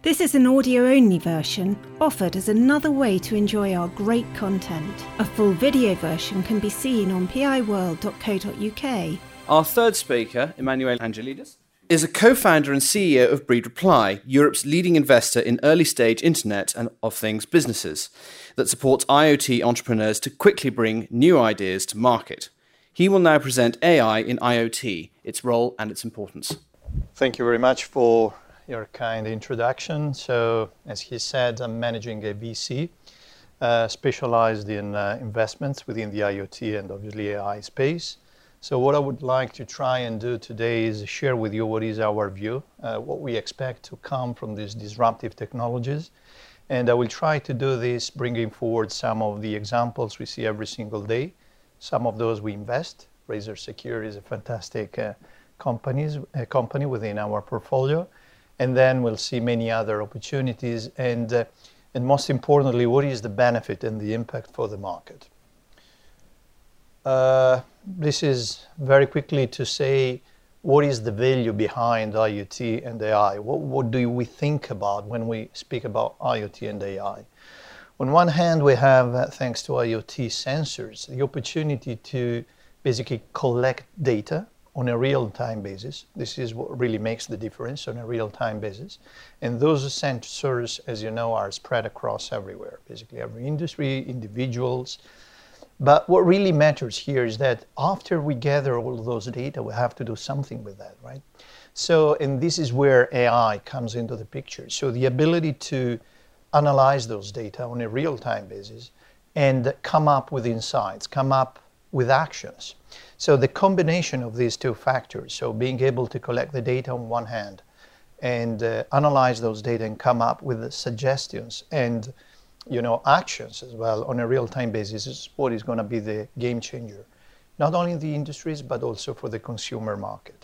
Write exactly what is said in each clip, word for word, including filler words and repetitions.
This is an audio-only version offered as another way to enjoy our great content. A full video version can be seen on p i world dot co dot u k. Our third speaker, Emmanuel Angelidis, is a co-founder and C E O of Breed Reply, Europe's leading investor in early-stage Internet and of Things businesses that supports IoT entrepreneurs to quickly bring new ideas to market. He will now present A I in IoT, its role and its importance. Thank you very much for your kind introduction. So, as he said, I'm managing a V C uh, specialized in uh, investments within the IoT and obviously A I space. So what I would like to try and do today is share with you what is our view, uh, what we expect to come from these disruptive technologies. And I will try to do this bringing forward some of the examples we see every single day. Some of those we invest. Razor Secure is a fantastic uh, companies, a company within our portfolio. And then we'll see many other opportunities. And, uh, and most importantly, what is the benefit and the impact for the market? Uh, this is very quickly to say what is the value behind IoT and A I? What, what do we think about when we speak about IoT and A I? On one hand, we have, uh, thanks to IoT sensors, the opportunity to basically collect data on a real-time basis. This is what really makes the difference on a real-time basis. And those sensors, as you know, are spread across everywhere, basically every industry, individuals. But what really matters here is that after we gather all those data, we have to do something with that, right? So, and this is where A I comes into the picture. So the ability to analyze those data on a real-time basis and come up with insights, come up with actions. So the combination of these two factors, so being able to collect the data on one hand and uh, analyze those data and come up with the suggestions and you know, actions as well on a real-time basis is what is going to be the game changer, not only in the industries, but also for the consumer market.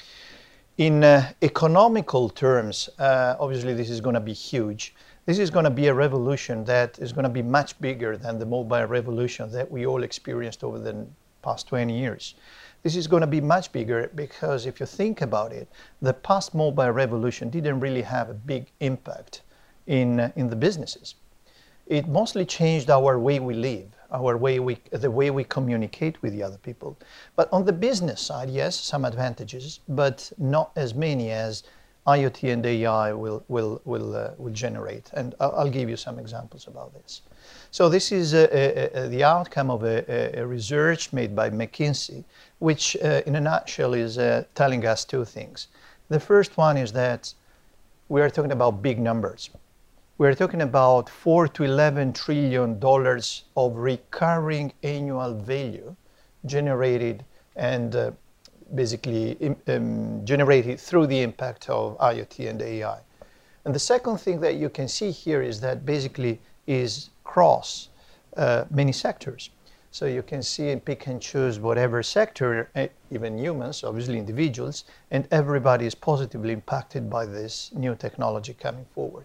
In uh, economical terms, uh, obviously this is going to be huge. This is going to be a revolution that is going to be much bigger than the mobile revolution that we all experienced over the past twenty years. This is going to be much bigger because if you think about it, the past mobile revolution didn't really have a big impact in, uh, in the businesses. It mostly changed our way we live, our way we, the way we communicate with the other people. But on the business side, yes, some advantages, but not as many as IoT and A I will, will, will, uh, will generate. And I'll, I'll give you some examples about this. So this is uh, uh, uh, the outcome of a, a research made by McKinsey, which uh, in a nutshell is uh, telling us two things. The first one is that we are talking about big numbers. We're talking about four to eleven trillion dollars of recurring annual value generated and uh, basically um, generated through the impact of IoT and A I. And the second thing that you can see here is that basically is cross uh, many sectors. So you can see and pick and choose whatever sector, even humans, obviously individuals, and everybody is positively impacted by this new technology coming forward.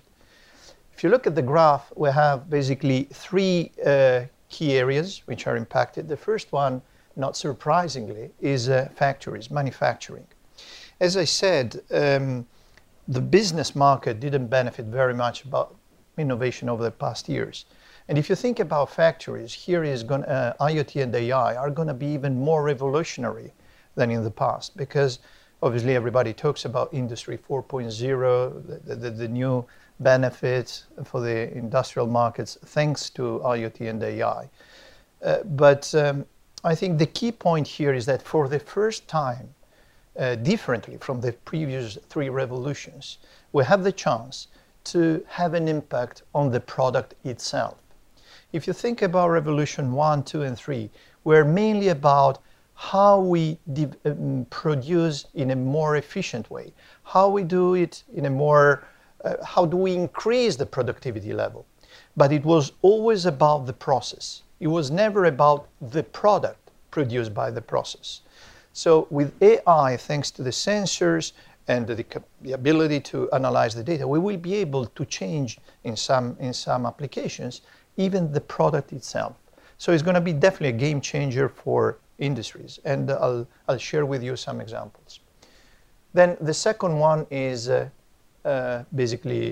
If you look at the graph, we have basically three uh, key areas which are impacted. The first one, not surprisingly, is uh, factories, manufacturing. As I said, um, the business market didn't benefit very much about innovation over the past years. And if you think about factories, here is going uh, IoT and A I are going to be even more revolutionary than in the past because obviously everybody talks about Industry four point oh, the, the, the new benefits for the industrial markets thanks to IoT and A I. Uh, but um, I think the key point here is that for the first time, uh, differently from the previous three revolutions, we have the chance to have an impact on the product itself. If you think about revolution one, two, and three, we're mainly about how we um, produce in a more efficient way, how we do it in a more Uh, how do we increase the productivity level? But it was always about the process. It was never about the product produced by the process. So with A I, thanks to the sensors and the, the ability to analyze the data, we will be able to change in some, in some applications, even the product itself. So it's going to be definitely a game changer for industries. And I'll, I'll share with you some examples. Then the second one is uh, uh, basically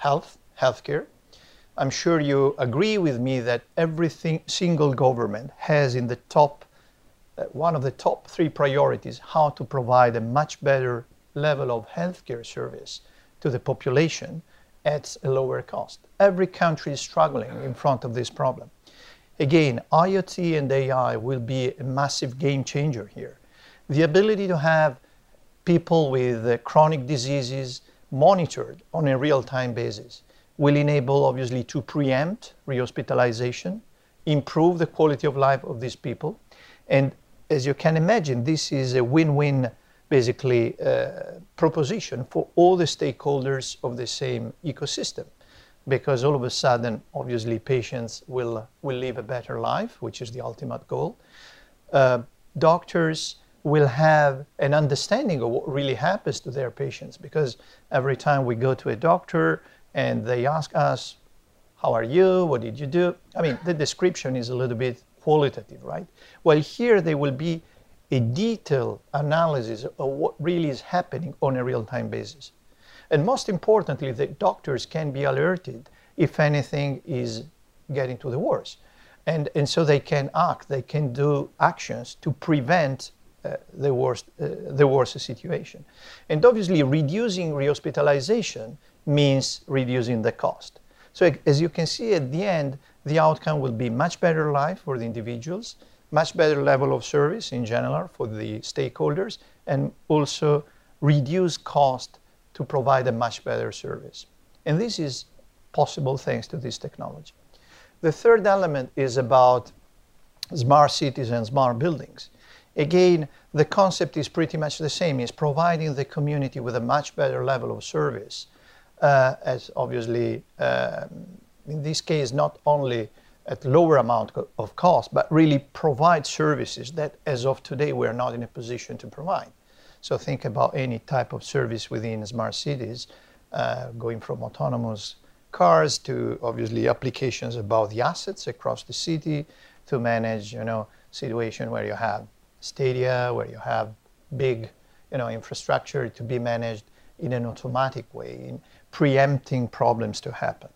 health, healthcare. I'm sure you agree with me that every single government has in the top, uh, one of the top three priorities, how to provide a much better level of healthcare service to the population at a lower cost. Every country is struggling in front of this problem. Again, IoT and A I will be a massive game changer here. The ability to have people with uh, chronic diseases monitored on a real-time basis will enable, obviously, to preempt rehospitalization, improve the quality of life of these people. And as you can imagine, this is a win-win, basically, uh, proposition for all the stakeholders of the same ecosystem. Because all of a sudden, obviously, patients will, will live a better life, which is the ultimate goal. Uh, doctors will have an understanding of what really happens to their patients, because every time we go to a doctor and they ask us, how are you, what did you do? I mean, the description is a little bit qualitative, right? Well, here there will be a detailed analysis of what really is happening on a real-time basis. And most importantly, the doctors can be alerted if anything is getting to the worst. And, and so they can act, they can do actions to prevent uh, the worst, uh, the worst situation. And obviously reducing rehospitalization means reducing the cost. So as you can see at the end, the outcome will be much better life for the individuals, much better level of service in general for the stakeholders, and also reduce cost to provide a much better service. And this is possible thanks to this technology. The third element is about smart cities and smart buildings. Again, the concept is pretty much the same. It's providing the community with a much better level of service, uh, as obviously, uh, in this case, not only at lower amount of cost, but really provide services that, as of today, we are not in a position to provide. So think about any type of service within smart cities, uh, going from autonomous cars to obviously applications about the assets across the city, to manage, you know, situation where you have stadia, where you have big, you know, infrastructure to be managed in an automatic way, in preempting problems to happen.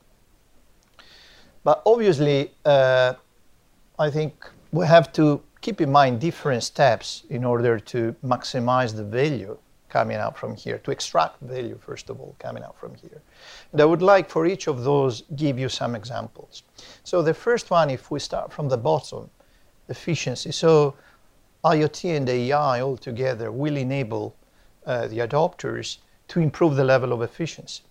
But obviously, uh, I think we have to keep in mind different steps in order to maximize the value coming out from here, to extract value, first of all, coming out from here. And I would like for each of those give you some examples. So the first one, if we start from the bottom, efficiency. So IoT and A I altogether will enable uh, the adopters to improve the level of efficiency.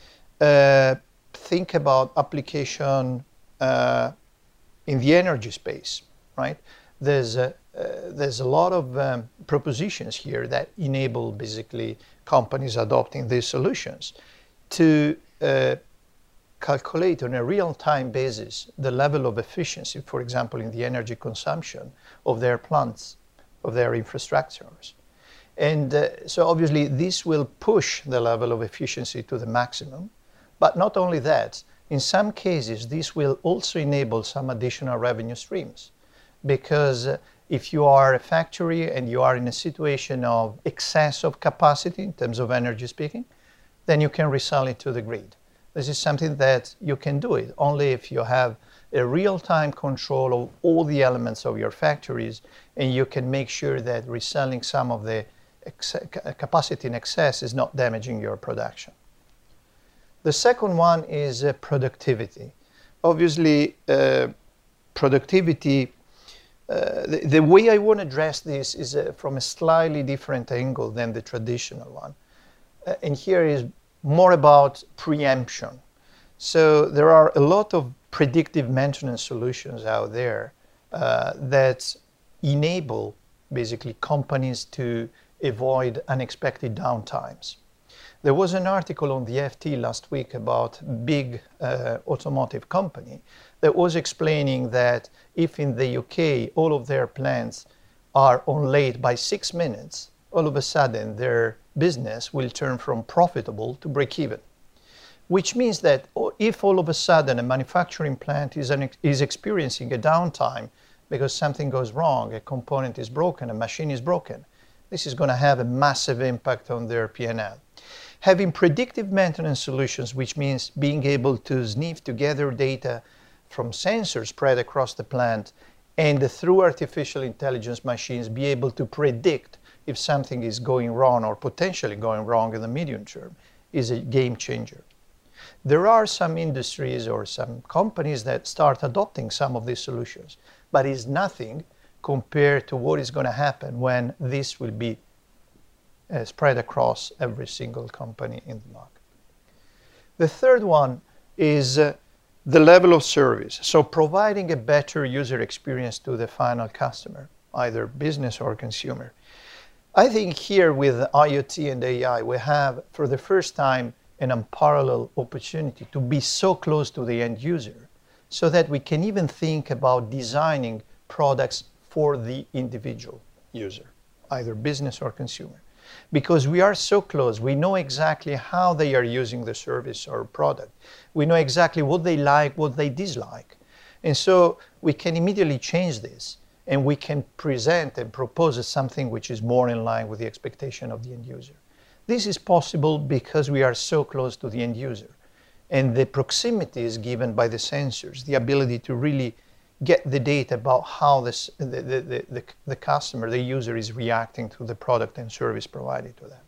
Uh, think about application uh, in the energy space, right? There's a, uh, there's a lot of um, propositions here that enable basically companies adopting these solutions to uh, calculate on a real-time basis the level of efficiency, for example, in the energy consumption of their plants, of their infrastructures. And uh, so obviously this will push the level of efficiency to the maximum. But not only that, in some cases, this will also enable some additional revenue streams. Because uh, if you are a factory and you are in a situation of excess of capacity in terms of energy speaking, then you can resell it to the grid. This is something that you can do it only if you have a real-time control of all the elements of your factories, and you can make sure that reselling some of the ex- capacity in excess is not damaging your production. The second one is uh, productivity. Obviously, uh, productivity, uh, the, the way I want to address this is uh, from a slightly different angle than the traditional one. Uh, and here is more about preemption. So there are a lot of predictive maintenance solutions out there uh, that enable basically companies to avoid unexpected downtimes. There was an article on the F T last week about a big uh, automotive company that was explaining that if in the U K all of their plants are on late by six minutes, all of a sudden their business will turn from profitable to break even. Which means that if all of a sudden a manufacturing plant is, an, is experiencing a downtime because something goes wrong, a component is broken, a machine is broken, this is going to have a massive impact on their P and L. Having predictive maintenance solutions, which means being able to sniff to gather data from sensors spread across the plant, and through artificial intelligence machines be able to predict if something is going wrong or potentially going wrong in the medium term, is a game changer. There are some industries or some companies that start adopting some of these solutions, but it's nothing compared to what is going to happen when this will be uh, spread across every single company in the market. The third one is uh, the level of service. So providing a better user experience to the final customer, either business or consumer. I think here with IoT and A I, we have for the first time an unparalleled opportunity to be so close to the end user so that we can even think about designing products for the individual user, either business or consumer. Because we are so close, we know exactly how they are using the service or product. We know exactly what they like, what they dislike. And so we can immediately change this, and we can present and propose something which is more in line with the expectation of the end user. This is possible because we are so close to the end user. And the proximity is given by the sensors, the ability to really get the data about how this, the, the, the, the, the customer, the user is reacting to the product and service provided to them.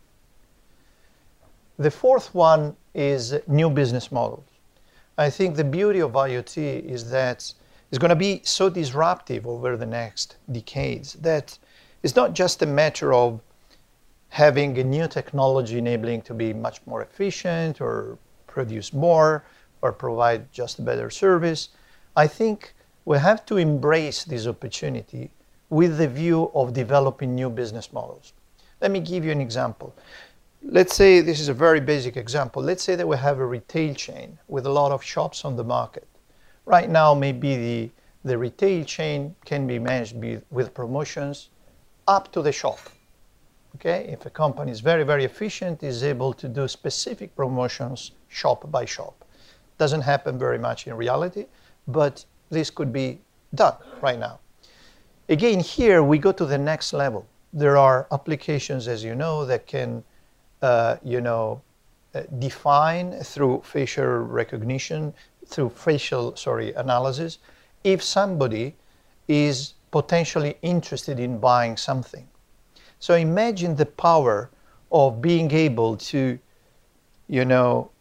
The fourth one is new business models. I think the beauty of IoT is that it's going to be so disruptive over the next decades that it's not just a matter of having a new technology enabling to be much more efficient or produce more or provide just a better service. I think we have to embrace this opportunity with the view of developing new business models. Let me give you an example. Let's say, this is a very basic example. Let's say that we have a retail chain with a lot of shops on the market. Right now, maybe the, the retail chain can be managed with promotions up to the shop. Okay? If a company is very, very efficient, is able to do specific promotions shop by shop. Doesn't happen very much in reality, but this could be done right now. Again, here we go to the next level. There are applications, as you know, that can, uh, you know, uh, define through facial recognition, through facial, sorry, analysis, if somebody is potentially interested in buying something. So imagine the power of being able to, you know,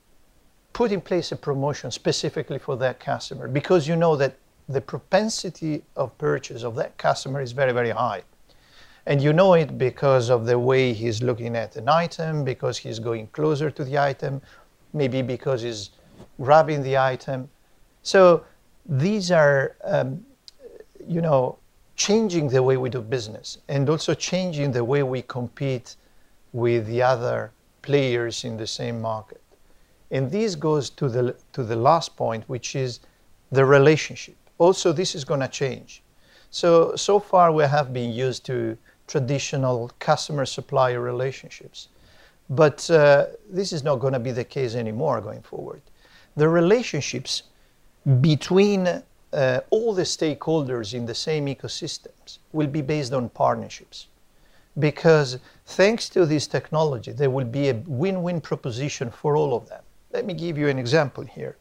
put in place a promotion specifically for that customer, because you know that the propensity of purchase of that customer is very, very high. And you know it because of the way he's looking at an item, because he's going closer to the item, maybe because he's grabbing the item. So these are, um, you know, changing the way we do business and also changing the way we compete with the other players in the same market. And this goes to the, to the last point, which is the relationship. Also, this is going to change. So, so far we have been used to traditional customer-supplier relationships. But uh, this is not going to be the case anymore going forward. The relationships between uh, all the stakeholders in the same ecosystems will be based on partnerships. Because thanks to this technology, there will be a win-win proposition for all of them. Let me give you an example here.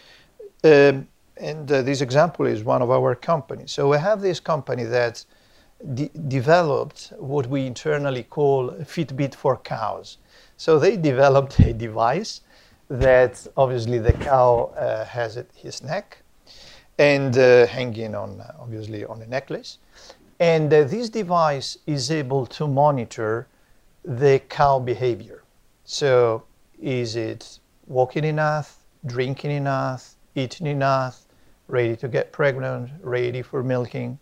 Um, and uh, this example is one of our companies. So we have this company that de developed what we internally call Fitbit for cows. So they developed a device that obviously the cow uh, has at his neck and uh, hanging on, uh, obviously, on a necklace. And uh, this device is able to monitor the cow behavior. So is it walking enough, drinking enough, eating enough, ready to get pregnant, ready for milking?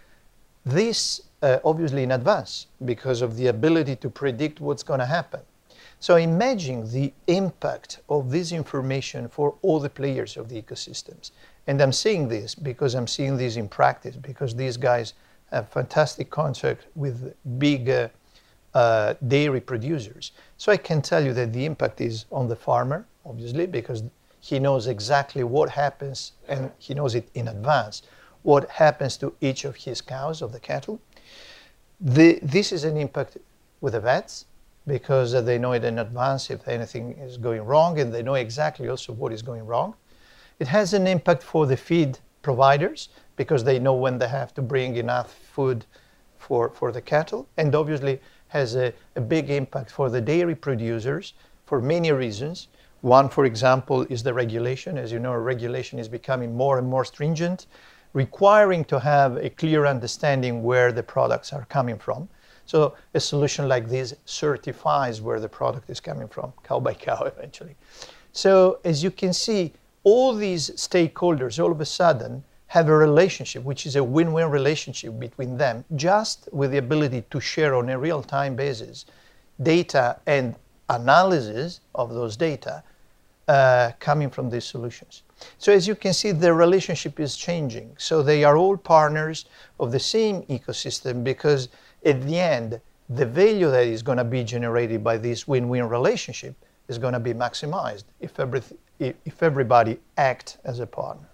This uh, obviously in advance because of the ability to predict what's going to happen. So imagine the impact of this information for all the players of the ecosystems. And I'm saying this because I'm seeing this in practice, because these guys have fantastic contract with big uh, uh, dairy producers. So I can tell you that the impact is on the farmer, obviously, because he knows exactly what happens, and he knows it in advance, what happens to each of his cows, of the cattle. The, this is an impact with the vets, because uh, they know it in advance if anything is going wrong, and they know exactly also what is going wrong. It has an impact for the feed providers because they know when they have to bring enough food for, for the cattle, and obviously has a, a big impact for the dairy producers for many reasons. One, for example, is the regulation. As you know, regulation is becoming more and more stringent, requiring to have a clear understanding where the products are coming from. So a solution like this certifies where the product is coming from, cow by cow eventually. So as you can see, all these stakeholders all of a sudden have a relationship, which is a win-win relationship between them, just with the ability to share on a real-time basis data and analysis of those data uh, coming from these solutions. So as you can see, the relationship is changing. So they are all partners of the same ecosystem, because at the end, the value that is going to be generated by this win-win relationship is going to be maximized if, every, if everybody acts as a partner.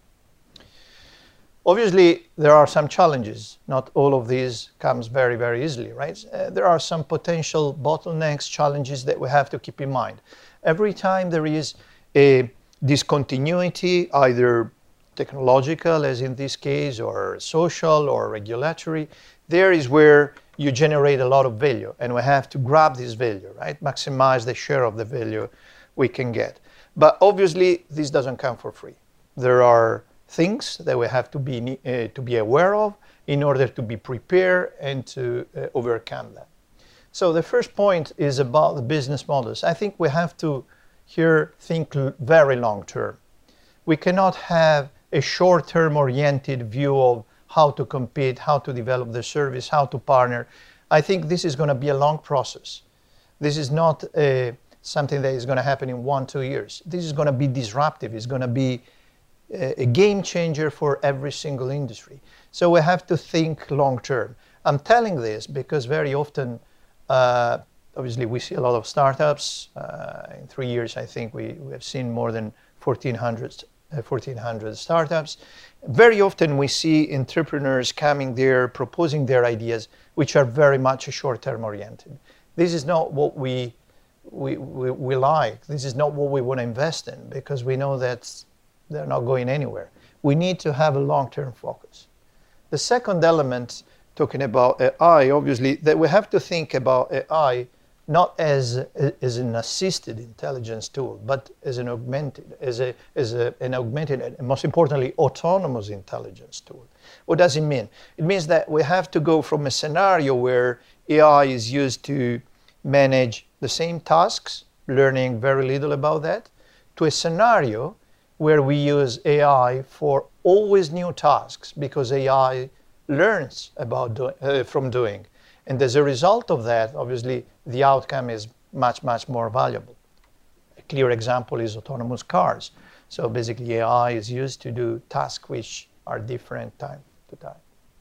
Obviously, there are some challenges. Not all of these comes very, very easily, right? Uh, there are some potential bottlenecks, challenges that we have to keep in mind. Every time there is a discontinuity, either technological, as in this case, or social or regulatory, there is where you generate a lot of value, and we have to grab this value, right? Maximize the share of the value we can get. But obviously, this doesn't come for free. There are things that we have to be uh, to be aware of in order to be prepared and to uh, overcome that. So the first point is about the business models. I think we have to here think very long term. We cannot have a short-term oriented view of how to compete, how to develop the service, how to partner. I think this is going to be a long process. This is not uh, something that is going to happen in one, two years. This is going to be disruptive. It's going to be a game changer for every single industry. So we have to think long term. I'm telling this because very often, uh, obviously we see a lot of startups. Uh, in three years, I think we, we have seen more than fourteen hundred, uh, fourteen hundred startups. Very often we see entrepreneurs coming there, proposing their ideas, which are very much short-term oriented. This is not what we, we, we, we like. This is not what we want to invest in, because we know that they're not going anywhere. We need to have a long-term focus. The second element, talking about A I, obviously, that we have to think about A I not as, as an assisted intelligence tool, but as an augmented, as, a, as a, an augmented, and most importantly, autonomous intelligence tool. What does it mean? It means that we have to go from a scenario where A I is used to manage the same tasks, learning very little about that, to a scenario where we use A I for always new tasks, because A I learns about do, uh, from doing. And as a result of that, obviously, the outcome is much, much more valuable. A clear example is autonomous cars. So basically, A I is used to do tasks which are different time to time.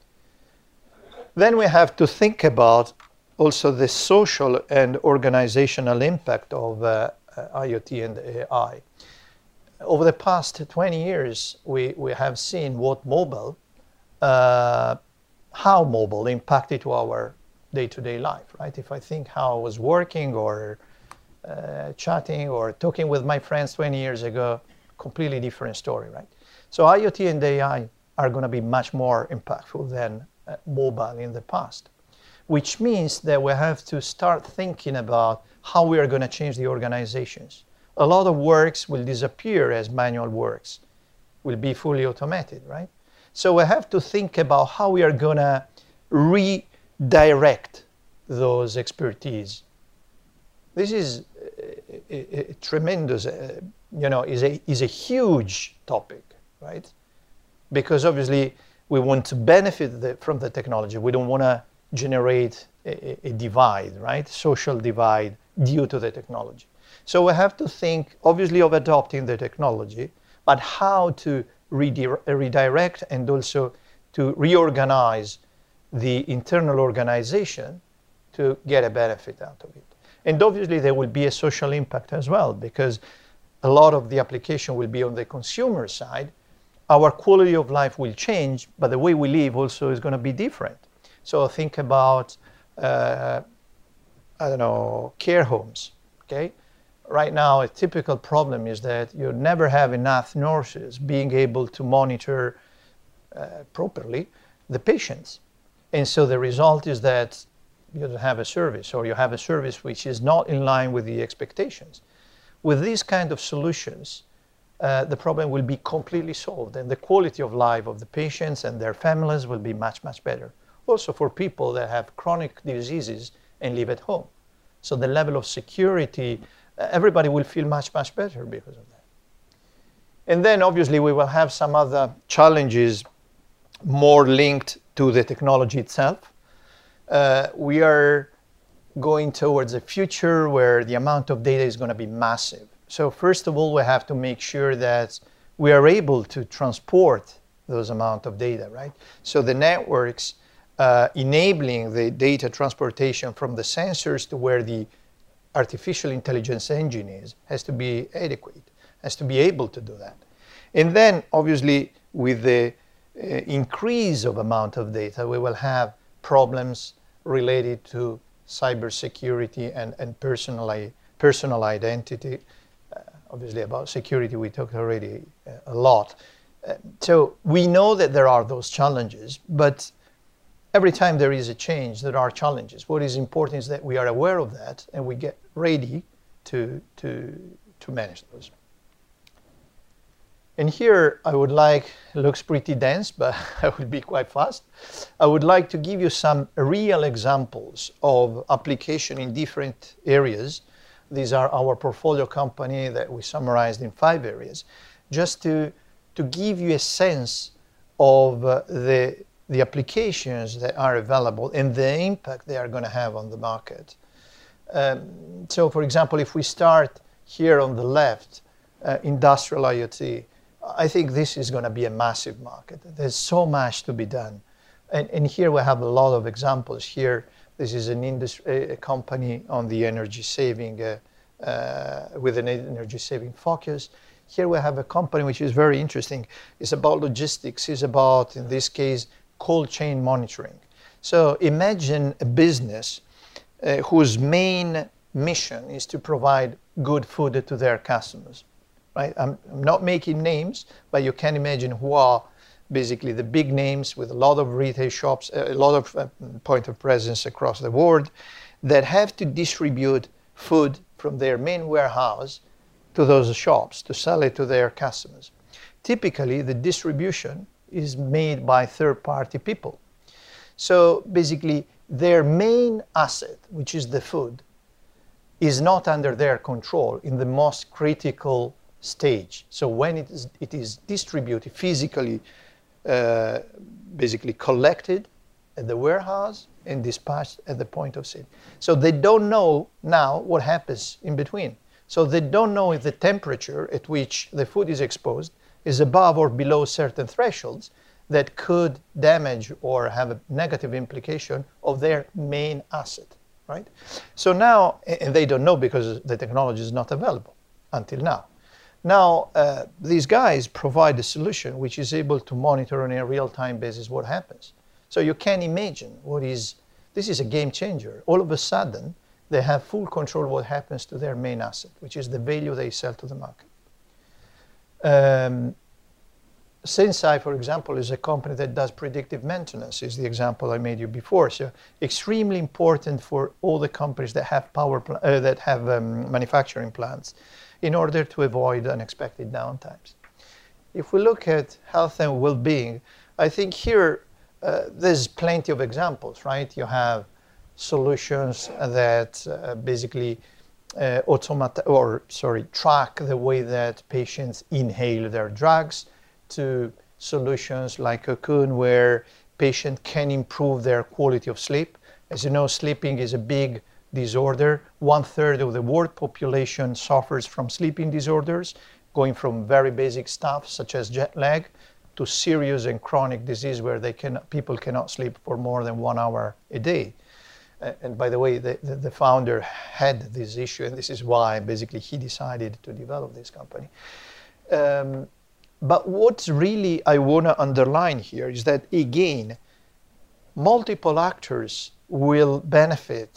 Then we have to think about also the social and organizational impact of uh, uh, IoT and A I. Over the past twenty years, we, we have seen what mobile, uh, how mobile impacted to our day-to-day life, right? If I think how I was working or uh, chatting or talking with my friends twenty years ago, completely different story, right? So IoT and A I are going to be much more impactful than uh, mobile in the past, which means that we have to start thinking about how we are going to change the organizations. A lot of works will disappear as manual works, will be fully automated, right? So we have to think about how we are going to redirect those expertise. This is a, a, a tremendous, uh, you know, is a, is a huge topic, right? Because obviously we want to benefit the, from the technology. We don't want to generate a, a divide, right? Social divide due to the technology. So we have to think, obviously, of adopting the technology, but how to redirect and also to reorganize the internal organization to get a benefit out of it. And obviously, there will be a social impact as well, because a lot of the application will be on the consumer side. Our quality of life will change, but the way we live also is going to be different. So think about uh, I don't know, care homes, okay? Right now, a typical problem is that you never have enough nurses being able to monitor uh, properly the patients. And so the result is that you don't have a service, or you have a service which is not in line with the expectations. With these kind of solutions, uh, the problem will be completely solved, and the quality of life of the patients and their families will be much, much better. Also for people that have chronic diseases and live at home. So the level of security, uh, everybody will feel much, much better because of that. And then obviously we will have some other challenges more linked to the technology itself. Uh, we are going towards a future where the amount of data is going to be massive. So first of all, we have to make sure that we are able to transport those amount of data, right? So the networks uh, enabling the data transportation from the sensors to where the artificial intelligence engine is has to be adequate, has to be able to do that. And then obviously with the uh, increase of amount of data, we will have problems related to cybersecurity and, and personal, personal identity. Uh, obviously about security we talked already uh, a lot. Uh, so we know that there are those challenges, but every time there is a change, there are challenges. What is important is that we are aware of that and we get ready to, to, to manage those. And here I would like, it looks pretty dense, but I will be quite fast. I would like to give you some real examples of application in different areas. These are our portfolio company that we summarized in five areas, just to, to give you a sense of uh, the, the applications that are available and the impact they are going to have on the market. Um, so for example, if we start here on the left, uh, industrial IoT, I think this is going to be a massive market. There's so much to be done. And, and here we have a lot of examples. Here, this is an industry, a company on the energy saving, uh, uh, with an energy saving focus. Here we have a company which is very interesting. It's about logistics. It's about, in this case, cold chain monitoring. So imagine a business uh, whose main mission is to provide good food to their customers. Right? I'm, I'm not making names, but you can imagine who are basically the big names with a lot of retail shops, a lot of uh, point of presence across the world that have to distribute food from their main warehouse to those shops to sell it to their customers. Typically, the distribution is made by third-party people. So basically, their main asset, which is the food, is not under their control in the most critical stage. So when it is, it is distributed physically, uh, basically collected at the warehouse and dispatched at the point of sale. So they don't know now what happens in between. So they don't know if the temperature at which the food is exposed is above or below certain thresholds that could damage or have a negative implication of their main asset, right? So now, and they don't know because the technology is not available until now. Now, uh, these guys provide a solution which is able to monitor on a real-time basis what happens. So you can imagine what is, this is a game changer. All of a sudden, they have full control of what happens to their main asset, which is the value they sell to the market. Um, Senseye, for example, is a company that does predictive maintenance, is the example I made you before. So extremely important for all the companies that have power, uh, that have um, manufacturing plants, in order to avoid unexpected downtimes. If we look at health and well-being, I think here uh, there's plenty of examples, right? You have solutions that uh, basically uh, automate or sorry track the way that patients inhale their drugs, to solutions like Cocoon, where patients can improve their quality of sleep. As you know, sleeping is a big disorder. One third of the world population suffers from sleeping disorders, going from very basic stuff such as jet lag to serious and chronic disease where they can, people cannot sleep for more than one hour a day. Uh, and by the way, the, the, the founder had this issue, and this is why basically he decided to develop this company. Um, but what really I want to underline here is that, again, multiple actors will benefit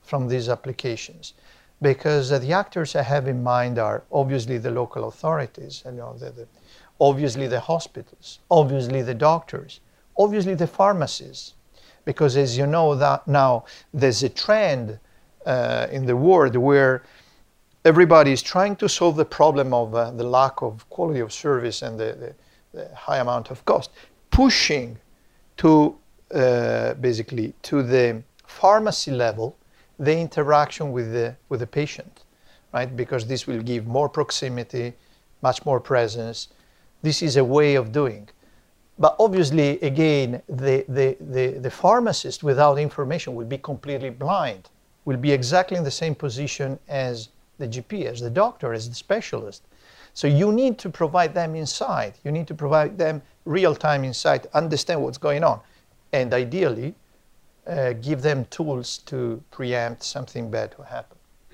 from these applications, because uh, the actors I have in mind are obviously the local authorities, you know, the, the, obviously the hospitals, obviously the doctors, obviously the pharmacies, because as you know that now there's a trend uh, in the world where everybody is trying to solve the problem of uh, the lack of quality of service and the, the, the high amount of cost, pushing to uh, basically to the pharmacy level the interaction with the with the patient, right? Because this will give more proximity, much more presence. This is a way of doing. But obviously, again, the, the, the, the pharmacist without information will be completely blind, will be exactly in the same position as the G P, as the doctor, as the specialist. So you need to provide them insight. You need to provide them real-time insight, understand what's going on, and ideally, uh, give them tools to preempt something bad to happen.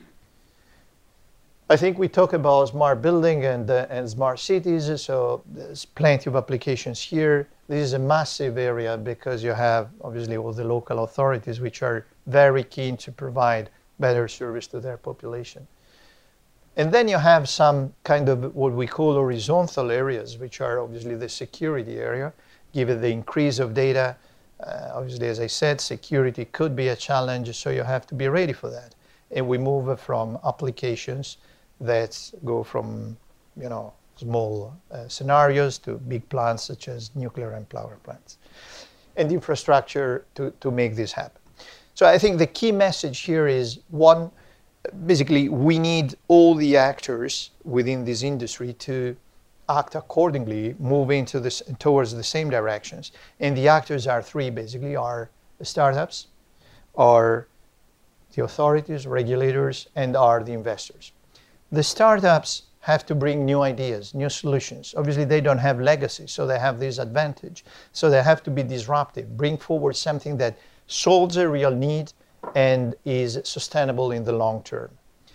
I think we talk about smart building and, uh, and smart cities, so there's plenty of applications here. This is a massive area because you have obviously all the local authorities which are very keen to provide better service to their population. And then you have some kind of what we call horizontal areas, which are obviously the security area. Given the increase of data, uh, obviously, as I said, security could be a challenge, so you have to be ready for that. And we move from applications that go from, you know, small uh, scenarios to big plants such as nuclear and power plants, and infrastructure to, to make this happen. So I think the key message here is, one, basically we need all the actors within this industry to act accordingly, move into this towards the same directions. And the actors are three, basically, are the startups, are the authorities, regulators, and are the investors. The startups have to bring new ideas, new solutions. Obviously, they don't have legacy, so they have this advantage. So they have to be disruptive, bring forward something that solves a real need and is sustainable in the long term.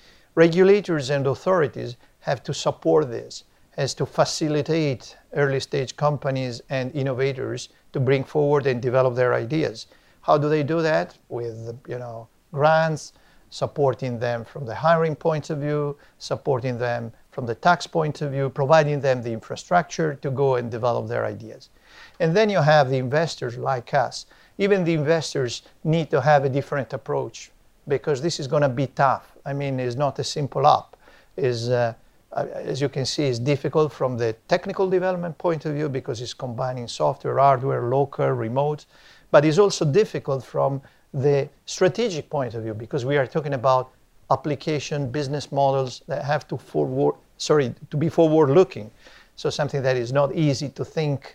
Regulators and authorities have to support this, has to facilitate early stage companies and innovators to bring forward and develop their ideas. How do they do that? With, you know, grants, supporting them from the hiring point of view, supporting them from the tax point of view, providing them the infrastructure to go and develop their ideas. And then you have the investors like us. Even the investors need to have a different approach because this is going to be tough. I mean, it's not a simple app. It's, uh, as you can see, it's difficult from the technical development point of view because it's combining software, hardware, local, remote. But it's also difficult from the strategic point of view because we are talking about application business models that have to forward, sorry, to be forward-looking. So something that is not easy to think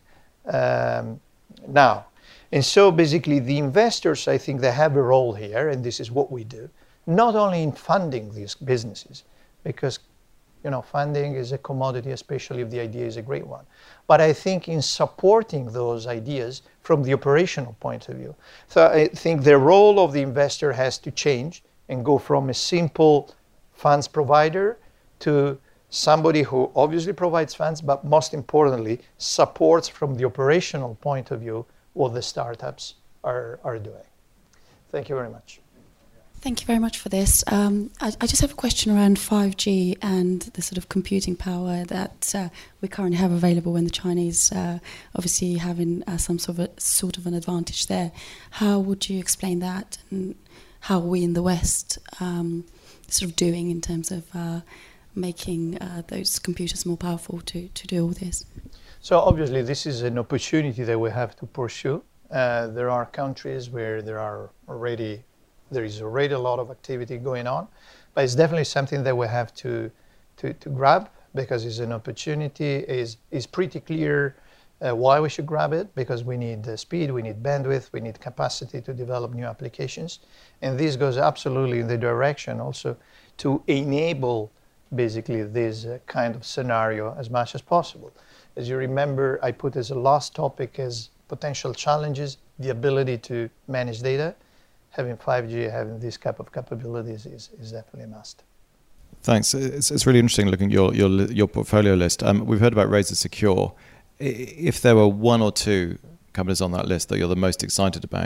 um, now. And so basically the investors, I think they have a role here, and this is what we do, not only in funding these businesses, because, you know, funding is a commodity, especially if the idea is a great one. But I think in supporting those ideas from the operational point of view. So I think the role of the investor has to change and go from a simple funds provider to somebody who obviously provides funds, but most importantly, supports from the operational point of view what the startups are, are doing. Thank you very much. Thank you very much for this. Um, I, I just have a question around five G and the sort of computing power that uh, we currently have available when the Chinese uh, obviously having uh, some sort of, a, sort of an advantage there. How would you explain that and how we in the West um, sort of doing in terms of uh, making uh, those computers more powerful to, to do all this? So obviously this is an opportunity that we have to pursue. Uh, there are countries where there are already there is already a lot of activity going on, but it's definitely something that we have to to, to grab because it's an opportunity. Is is pretty clear uh, why we should grab it, because we need uh, speed, we need bandwidth, we need capacity to develop new applications, and this goes absolutely in the direction also to enable basically this uh, kind of scenario as much as possible. As you remember, I put as a last topic as potential challenges the ability to manage data. Having five G, having this type of capabilities is, is definitely a must. Thanks. It's, it's really interesting looking at your your your portfolio list. Um, we've heard about Razor Secure. If there were one or two companies on that list that you're the most excited about,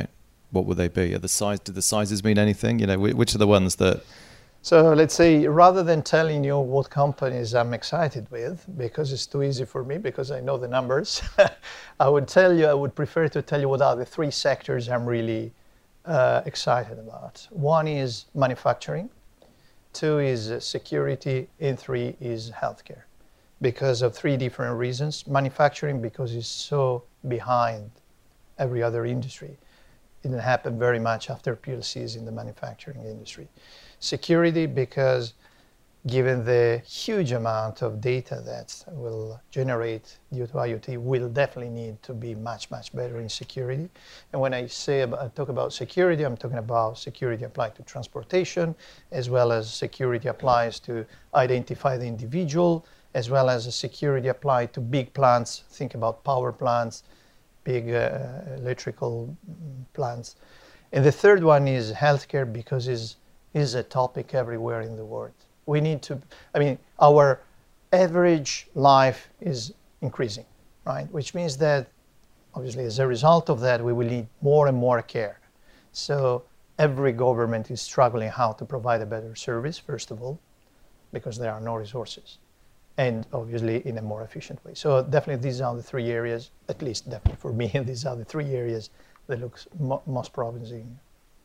what would they be? Are the size? Do the sizes mean anything? You know, which are the ones that? So let's say, rather than telling you what companies I'm excited with, because it's too easy for me, because I know the numbers, I would tell you, I would prefer to tell you what are the three sectors I'm really uh, excited about. One is manufacturing, two is uh, security, and three is healthcare. Because of three different reasons. Manufacturing, because it's so behind every other industry. It didn't happen very much after P L Cs in the manufacturing industry. Security, because given the huge amount of data that will generate due to IoT, we'll definitely need to be much, much better in security. And when I say about, I talk about security, I'm talking about security applied to transportation, as well as security applies to identify the individual, as well as a security applied to big plants. Think about power plants, big uh, electrical plants. And the third one is healthcare, because it's is a topic everywhere in the world. We need to, I mean, our average life is increasing, right? Which means that, obviously, as a result of that, we will need more and more care. So every government is struggling how to provide a better service, first of all, because there are no resources, and obviously in a more efficient way. So definitely these are the three areas, at least definitely for me, these are the three areas that look mo- most promising.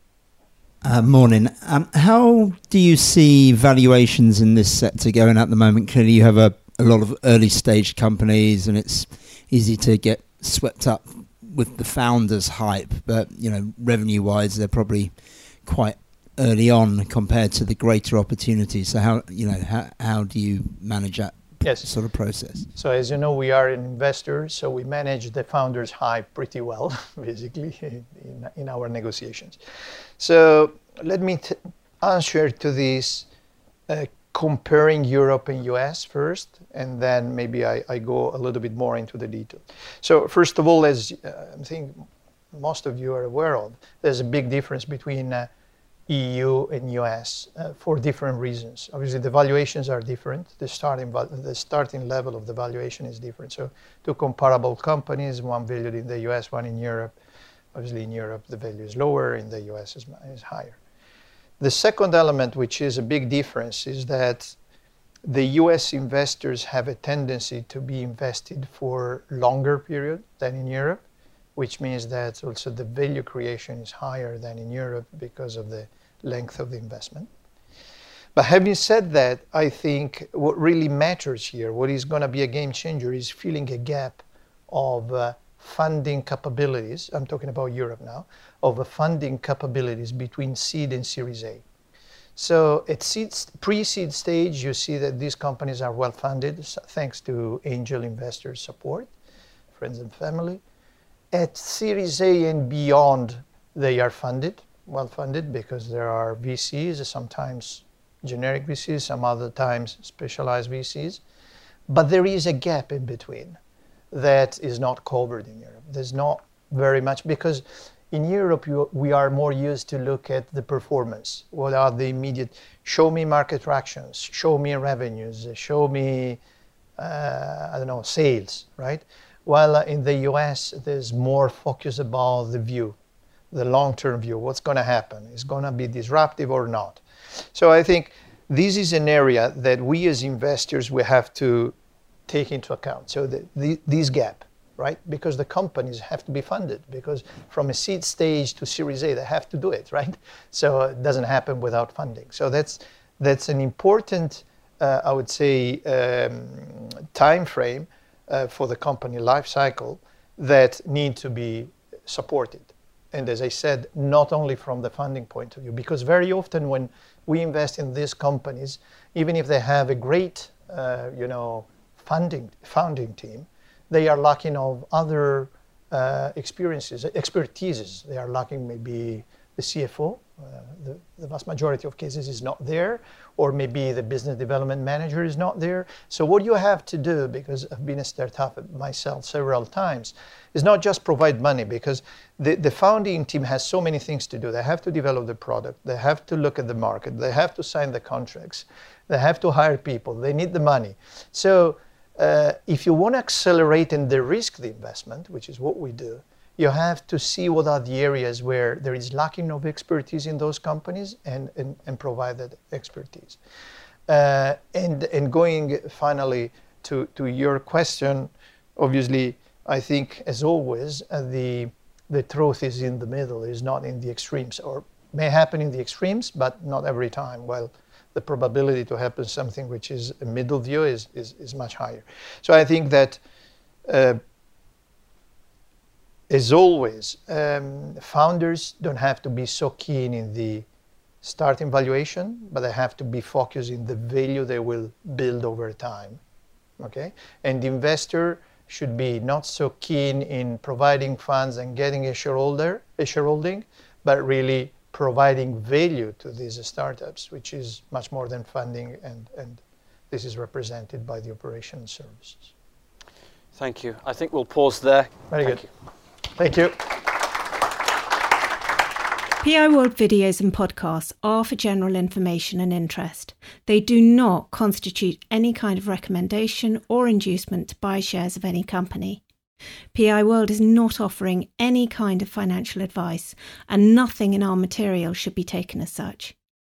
Uh, morning. Um, how do you see valuations in this sector going at the moment? Clearly you have a, a lot of early stage companies and it's easy to get swept up with the founders' hype, but you know, revenue wise they're probably quite early on compared to the greater opportunities. So how you know how, how do you manage that yes. sort of process? So as you know, we are an investor, so we manage the founders' hype pretty well, basically, in, in our negotiations. So let me t- answer to this uh, comparing Europe and U S first, and then maybe I, I go a little bit more into the detail. So first of all, as uh, I think most of you are aware of, there's a big difference between uh, E U and U S uh, for different reasons. Obviously, the valuations are different. The starting val- the starting level of the valuation is different. So two comparable companies, one valued in the U S, one in Europe. Obviously, in Europe, the value is lower. In the U S, is, is higher. The second element, which is a big difference, is that the U S investors have a tendency to be invested for longer period than in Europe, which means that also the value creation is higher than in Europe because of the length of the investment. But having said that, I think what really matters here, what is going to be a game changer, is filling a gap of uh, funding capabilities. I'm talking about Europe now, of uh, funding capabilities between seed and Series A. So at seed, pre-seed stage, you see that these companies are well funded thanks to angel investors' support, friends and family. At Series A and beyond, they are funded, well funded, because there are V Cs, sometimes generic V Cs, some other times specialized V Cs. But there is a gap in between that is not covered in Europe. There's not very much, because in Europe you, we are more used to look at the performance. What are the immediate, show me market tractions, show me revenues, show me, uh, I don't know, sales, right? While in the U S, there's more focus about the view, the long-term view. What's going to happen? Is going to be disruptive or not? So I think this is an area that we as investors, we have to take into account. So the, the, this gap, right? Because the companies have to be funded, because from a seed stage to Series A, they have to do it, right? So it doesn't happen without funding. So that's, that's an important, uh, I would say, um, time frame Uh, for the company life cycle that need to be supported. And as I said, not only from the funding point of view, because very often when we invest in these companies, even if they have a great, uh, you know, funding founding team, they are lacking of other uh, experiences, expertises. They are lacking maybe the C F O. Uh, the, the vast majority of cases is not there, or maybe the business development manager is not there. So what you have to do, because I've been a startup myself several times, is not just provide money, because the, the founding team has so many things to do. They have to develop the product, they have to look at the market, they have to sign the contracts, they have to hire people, they need the money. So uh, if you want to accelerate and de-risk the investment, which is what we do, you have to see what are the areas where there is lacking of expertise in those companies and, and, and provide that expertise. Uh, and, and going finally to, to your question, obviously, I think, as always, uh, the, the truth is in the middle, is not in the extremes, or may happen in the extremes, but not every time. Well, the probability to happen something which is a middle view is, is, is much higher. So I think that, uh, as always, um, founders don't have to be so keen in the starting valuation, but they have to be focused in the value they will build over time. Okay? And the investor should be not so keen in providing funds and getting a shareholder, a shareholding, but really providing value to these startups, which is much more than funding, and, and this is represented by the operation services. Thank you. I think we'll pause there. Very Thank good. You. Thank you. P I World videos and podcasts are for general information and interest. They do not constitute any kind of recommendation or inducement to buy shares of any company. P I World is not offering any kind of financial advice, and nothing in our material should be taken as such.